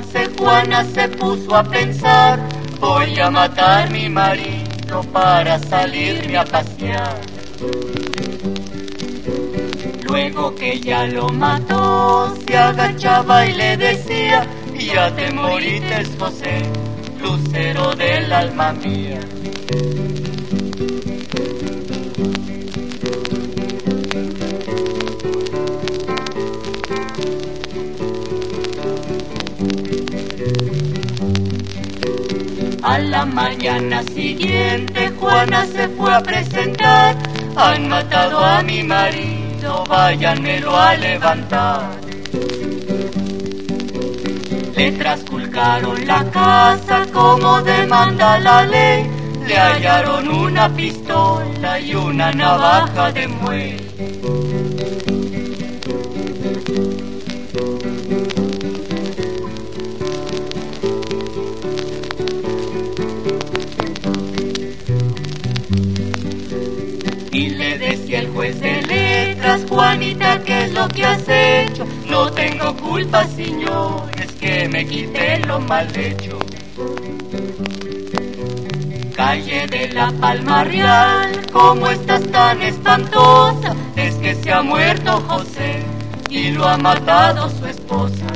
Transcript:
Entonces Juana se puso a pensar, voy a matar a mi marido para salirme a pasear. Luego que ya lo mató, se agachaba y le decía, ya te moriste, José, lucero del alma mía. A la mañana siguiente Juana se fue a presentar, han matado a mi marido, váyanmelo a levantar. Le trasculcaron la casa como demanda la ley, le hallaron una pistola y una navaja de muelle. Y le decía el juez de letras, Juanita, ¿qué es lo que has hecho? No tengo culpa, señor, es que me quité lo mal hecho. Calle de la Palma Real, ¿cómo estás tan espantosa? Es que se ha muerto José y lo ha matado su esposa.